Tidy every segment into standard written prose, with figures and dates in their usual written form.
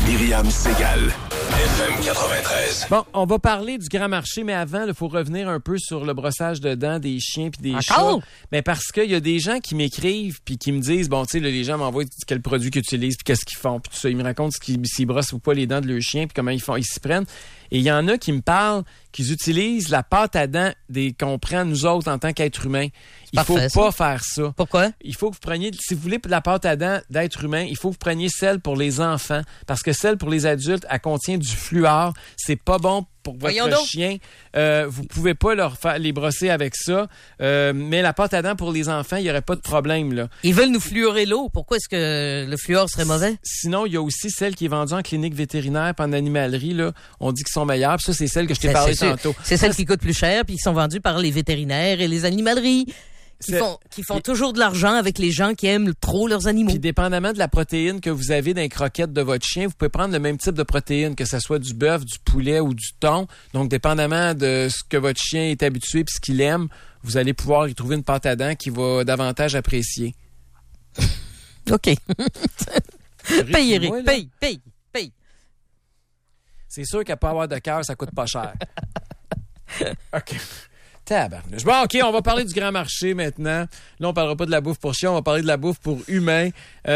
Myriam Segal, FM 93. Bon, on va parler du Grand Marché, mais avant, il faut revenir un peu sur le brossage de dents des chiens puis des chats. Mais parce qu'il y a des gens qui m'écrivent puis qui me disent, bon, tu sais, les gens m'envoient quel produit qu'ils utilisent puis qu'est-ce qu'ils font puis tout ça. Ils me racontent s'ils brossent ou pas les dents de leur chien puis comment ils s'y prennent. Et il y en a qui me parlent qu'ils utilisent la pâte à dents qu'on prend nous autres en tant qu'êtres humains. Il faut pas faire ça. Pourquoi? Il faut que vous preniez, si vous voulez de la pâte à dents d'être humain, il faut que vous preniez celle pour les enfants. Parce que celle pour les adultes, elle contient du fluor. C'est pas bon pour votre chien. Vous pouvez pas les brosser avec ça. Mais la pâte à dents pour les enfants, il n'y aurait pas de problème, là. Ils veulent nous fluorer l'eau. Pourquoi est-ce que le fluor serait mauvais? Sinon, il y a aussi celle qui est vendue en clinique vétérinaire puis en animalerie, là. On dit qu'ils sont meilleures. Puis ça, c'est celle que je t'ai parlé tantôt. C'est celle qui coûte plus cher puis qui sont vendues par les vétérinaires et les animaleries. Qui font toujours de l'argent avec les gens qui aiment trop leurs animaux. Puis dépendamment de la protéine que vous avez dans les croquettes de votre chien, vous pouvez prendre le même type de protéine, que ce soit du bœuf, du poulet ou du thon. Donc, dépendamment de ce que votre chien est habitué puis ce qu'il aime, vous allez pouvoir y trouver une pâte à dents qui va davantage apprécier. OK. Paye, Eric. Paye. C'est sûr qu'à pas avoir de cœur, ça coûte pas cher. OK. Tabarnouche. Bon, OK, on va parler du Grand Marché maintenant. Là, on parlera pas de la bouffe pour chiens, on va parler de la bouffe pour humains.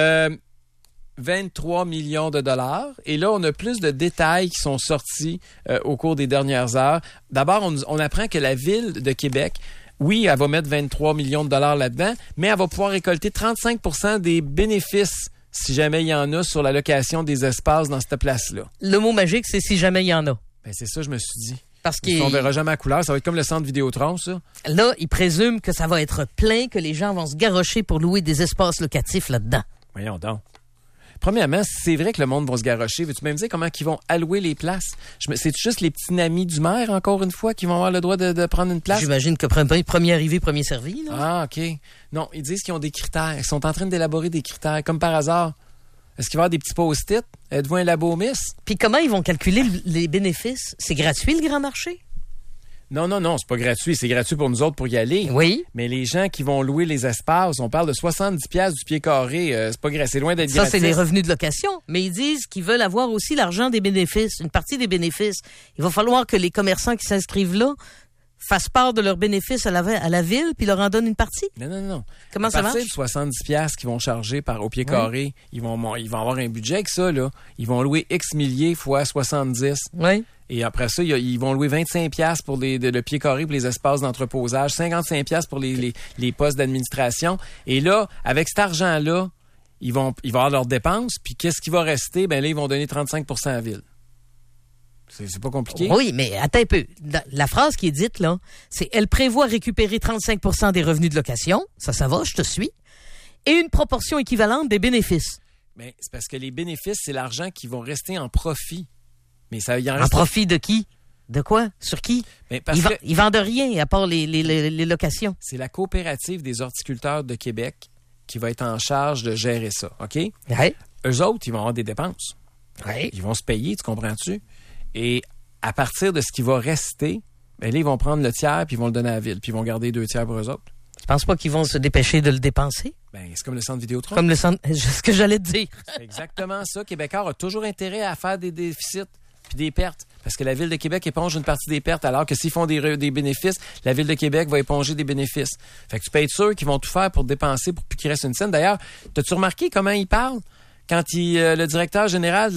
23 millions de dollars. Et là, on a plus de détails qui sont sortis au cours des dernières heures. D'abord, on apprend que la Ville de Québec, oui, elle va mettre 23 millions de dollars là-dedans, mais elle va pouvoir récolter 35% des bénéfices si jamais il y en a sur la location des espaces dans cette place-là. Le mot magique, c'est si jamais il y en a. Ben, c'est ça, je me suis dit. Parce qu'on verra jamais la couleur. Ça va être comme le centre Vidéotron, ça. Là, ils présument que ça va être plein, que les gens vont se garrocher pour louer des espaces locatifs là-dedans. Voyons donc. Premièrement, c'est vrai que le monde va se garrocher. Veux-tu même dire comment ils vont allouer les places? C'est juste les petits amis du maire, encore une fois, qui vont avoir le droit de prendre une place? J'imagine que premier arrivé, premier servi. Là. Ah, OK. Non, ils disent qu'ils ont des critères. Ils sont en train d'élaborer des critères, comme par hasard. Est-ce qu'il va y avoir des petits post-it? Êtes-vous un labo miss? Puis comment ils vont calculer les bénéfices? C'est gratuit, le Grand Marché? Non, c'est pas gratuit. C'est gratuit pour nous autres pour y aller. Oui. Mais les gens qui vont louer les espaces, on parle de 70$ du pied carré. C'est pas c'est loin d'être gratis. Ça, c'est les revenus de location. Mais ils disent qu'ils veulent avoir aussi l'argent des bénéfices, une partie des bénéfices. Il va falloir que les commerçants qui s'inscrivent là fassent part de leurs bénéfices à la ville, puis leur en donnent une partie? Non. Comment ça marche? À partir de 70$ qu'ils vont charger au pied carré, ils vont avoir un budget avec ça, là. Ils vont louer X milliers fois 70. Oui. Et après ça, ils vont louer 25$ pour le pied carré pour les espaces d'entreposage, 55$ pour les postes d'administration. Et là, avec cet argent-là, ils vont avoir leurs dépenses, puis qu'est-ce qui va rester? Ben là, ils vont donner 35% à la ville. C'est pas compliqué. Oui, mais attends un peu. La phrase qui est dite, là, c'est « Elle prévoit récupérer 35% des revenus de location ». Ça va, je te suis. Et une proportion équivalente des bénéfices. Mais c'est parce que les bénéfices, c'est l'argent qui vont rester en profit. Mais ça, en profit de qui? De quoi? Sur qui? Mais ils vendent rien à part les locations. C'est la coopérative des horticulteurs de Québec qui va être en charge de gérer ça, OK? Ouais. Eux autres, ils vont avoir des dépenses. Ouais. Ils vont se payer, tu comprends-tu? Et à partir de ce qui va rester, ben là, ils vont prendre le tiers puis ils vont le donner à la ville. Puis ils vont garder 2 tiers pour eux autres. Tu penses pas qu'ils vont se dépêcher de le dépenser? Ben, c'est comme le centre Vidéotron. Comme le centre... C'est ce que j'allais te dire. C'est exactement ça. Québécois a toujours intérêt à faire des déficits puis des pertes. Parce que la Ville de Québec éponge une partie des pertes, alors que s'ils font des bénéfices, la Ville de Québec va éponger des bénéfices. Fait que tu peux être sûr qu'ils vont tout faire pour dépenser pour plus qu'il reste une scène. D'ailleurs, t'as-tu remarqué comment ils parlent? Quand le directeur général de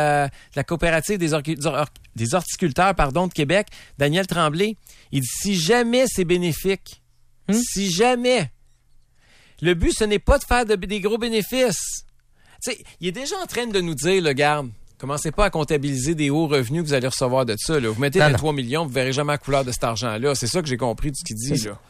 la coopérative des horticulteurs de Québec, Daniel Tremblay, il dit « Si jamais c'est bénéfique, si jamais, le but, ce n'est pas de faire des gros bénéfices. » Tu sais, il est déjà en train de nous dire, le garde, commencez pas à comptabiliser des hauts revenus que vous allez recevoir de ça. Là. Vous mettez 23 millions, vous verrez jamais la couleur de cet argent-là. C'est ça que j'ai compris de ce qu'il dit, là.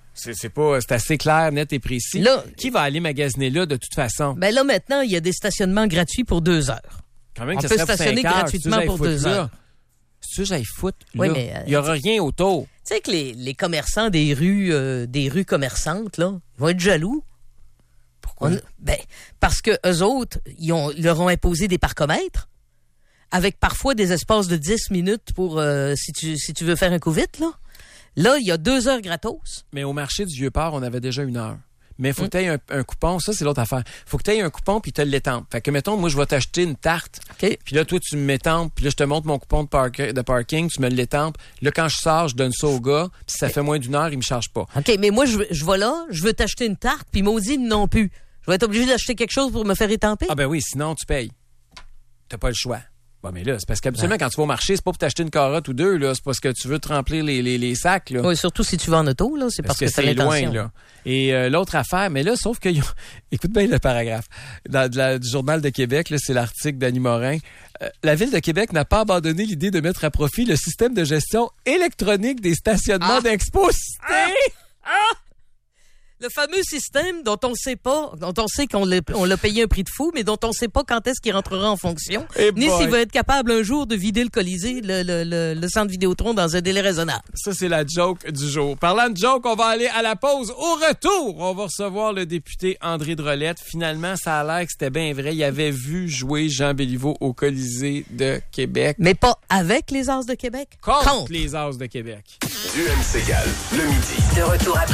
C'est assez clair, net et précis. Là, qui va aller magasiner là de toute façon? Ben là, maintenant, il y a des stationnements gratuits pour 2 heures. Quand même on peut stationner gratuitement pour 2 heures. C'est ça, j'aille foutre, là. Oui, mais, il n'y aura rien autour. Tu sais que les commerçants des rues commerçantes, là, ils vont être jaloux. Pourquoi? Parce que eux autres, leur ont imposé des parcomètres avec parfois des espaces de 10 minutes pour si tu veux faire un coup vite, là. Là, il y a 2 heures gratos. Mais au marché du Vieux-Port, on avait déjà 1 heure. Mais faut que tu aies un coupon. Ça, c'est l'autre affaire. Faut que tu aies un coupon puis tu l'étampes. Fait que, mettons, moi, je vais t'acheter une tarte. OK. Puis là, toi, tu me m'étampes. Puis là, je te montre mon coupon de parking. Tu me l'étampes. Là, quand je sors, je donne ça au gars. Puis si ça fait moins d'une heure, il me charge pas. OK, mais moi, je vais là, je veux t'acheter une tarte, puis maudit non plus. Je vais être obligé d'acheter quelque chose pour me faire étamper? Ah ben oui, sinon, tu payes. T'as pas le choix. Bon, mais là, c'est parce qu'habituellement, quand tu vas au marché, c'est pas pour t'acheter une carotte ou deux, là. C'est parce que tu veux te remplir les sacs, là. Oui, surtout si tu vas en auto, là. C'est parce que t'as c'est l'intention. loin, là. Et l'autre affaire, mais là, sauf que... Écoute bien le paragraphe. Du Journal de Québec, là, c'est l'article d'Annie Morin. La Ville de Québec n'a pas abandonné l'idée de mettre à profit le système de gestion électronique des stationnements d'Expo-Cité. Le fameux système dont on sait qu'on l'a payé un prix de fou, mais dont on sait pas quand est-ce qu'il rentrera en fonction, ni s'il va être capable un jour de vider le Colisée, le centre Vidéotron dans un délai raisonnable. Ça, c'est la joke du jour. Parlant de joke, on va aller à la pause. Au retour, on va recevoir le député André Drolet. Finalement, ça a l'air que c'était bien vrai. Il avait vu jouer Jean Béliveau au Colisée de Québec. Mais pas avec les As de Québec. Contre les As de Québec. Du MC Gall, le midi. De retour après